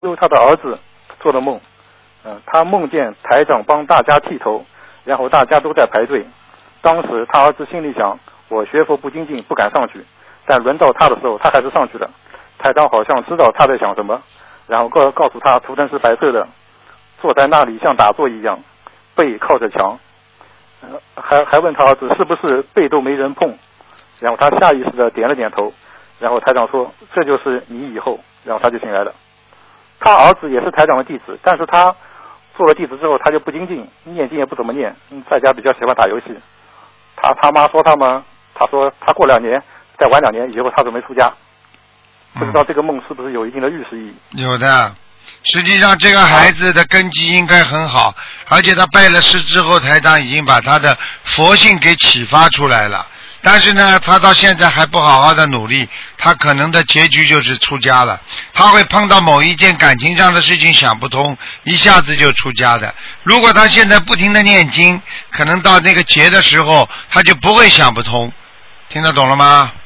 由他的儿子做的梦，他梦见台长帮大家剃头，然后大家都在排队。当时他儿子心里想，我学佛不精进，不敢上去，但轮到他的时候，他还是上去了。台长好像知道他在想什么，然后告诉他图腾是白色的，坐在那里像打坐一样，背靠着墙，还问他儿子是不是背都没人碰，然后他下意识的点了点头，然后台长说这就是你以后，然后他就醒来了。他儿子也是台长的弟子，但是他做了弟子之后他就不精进，念经也不怎么念，在家比较喜欢打游戏。他妈说他说他过2年再晚2年以后他准备出家，不知道这个梦是不是有一定的预示意义？ 有的，实际上这个孩子的根基应该很好，而且他拜了师之后，台长已经把他的佛性给启发出来了。但是呢，他到现在还不好好的努力，他可能的结局就是出家了。他会碰到某一件感情上的事情想不通，一下子就出家的。如果他现在不停的念经，可能到那个劫的时候，他就不会想不通。听得懂了吗？